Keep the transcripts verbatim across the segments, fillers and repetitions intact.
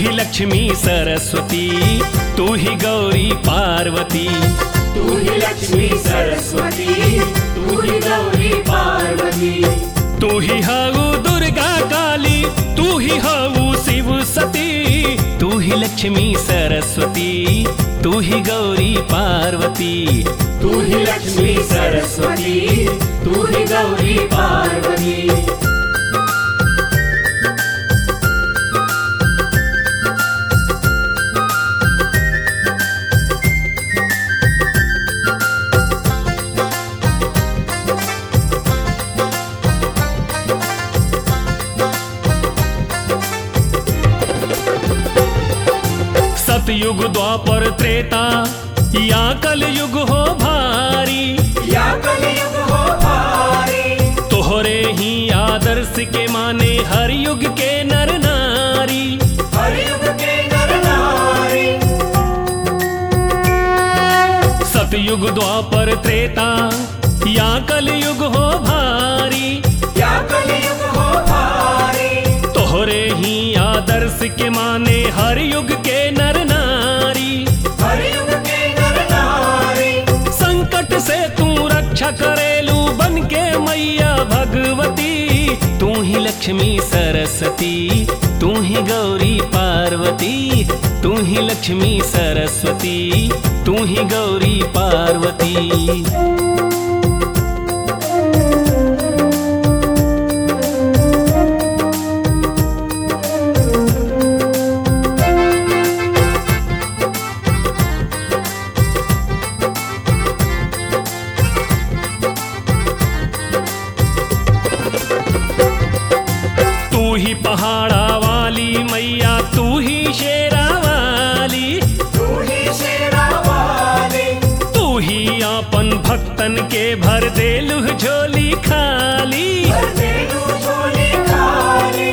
ही लक्ष्मी सरस्वती, तू ही गौरी पार्वती। तू ही लक्ष्मी सरस्वती, तू ही गौरी पार्वती। तू ही हऊ दुर्गा काली, तू ही हऊ शिव सती। तू ही लक्ष्मी सरस्वती, तू ही गौरी पार्वती। तू ही लक्ष्मी सरस्वती, तू ही गौरी पार्वती। सतयुग द्वापर त्रेता या कलयुग हो भारी, या कलयुग हो भारी। तोहरे ही आदर्श के माने हर युग के नर नारी। हर युग के नर नारी। सतयुग द्वापर त्रेता या कलयुग हो भारी, या कलयुग हो भारी। तोहरे ही आदर्श के माने हर युग के नर नारी। हर युग के नर नारी। संकट से तू रक्षा करेलू बन के मैया भगवती। तू ही लक्ष्मी सरस्वती, तू ही गौरी पार्वती। तू ही लक्ष्मी सरस्वती, तू ही गौरी पार्वती। तू ही पहाड़ा वाली मैया, तू ही शेरा वाली। तू ही शेरा वाली। तू ही आपन भक्तन के भर देलु झोली खाली। भर देलु झोली खाली।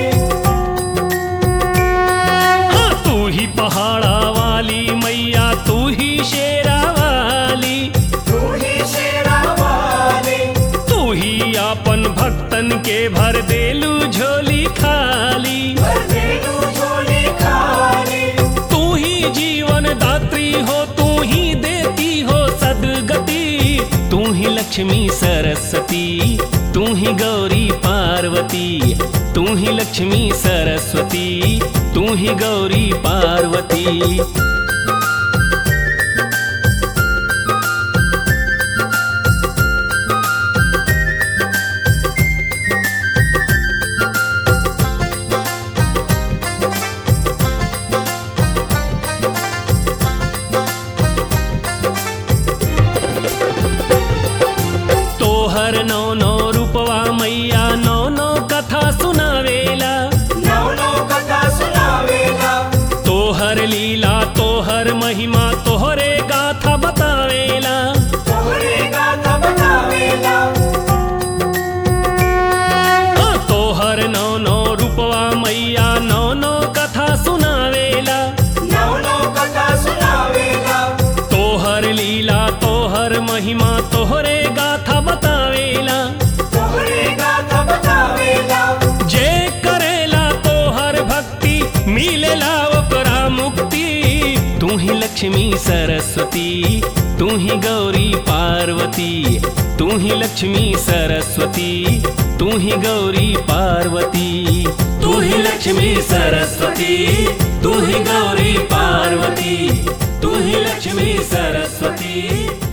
हाँ, तू ही पहाड़ा वाली मैया, तू ही शेरा वाली। तू ही शेरा वाली। तू ही आपन भक्तन के भर देलु झोली खाली। भर देलु झोली खाली। तू ही जीवन दात्री हो, तू ही देती हो सदगति। तू ही लक्ष्मी सरस्वती, तू ही गौरी पार्वती। तू ही लक्ष्मी सरस्वती, तू ही गौरी पार्वती। तोहर नौ नौ रूपवा मैया, नौ नौ कथा सुनावेला। नौ नौ कथा सुनावेला। तोहर लीला तोहर महिमा, तोहरे गाथा बतावेला। तोहरे गाथा बतावेला। हाँ, तोहर नौ नौ रूपवा मैया, नौ नौ कथा सुनावेला। नौ नौ कथा सुनावेला। तोहर लीला तोहर महिमा, तोहरे गाथा बतावेला। तोहरे गाथा बतावेला। जे करेला तोहर भक्ति, मिलेला ओकरा मुक्ति। तू ही लक्ष्मी सरस्वती, तू ही गौरी पार्वती। तू ही लक्ष्मी सरस्वती, तू ही गौरी पार्वती। तू ही लक्ष्मी सरस्वती, तू ही गौरी पार्वती। तू ही लक्ष्मी सरस्वती।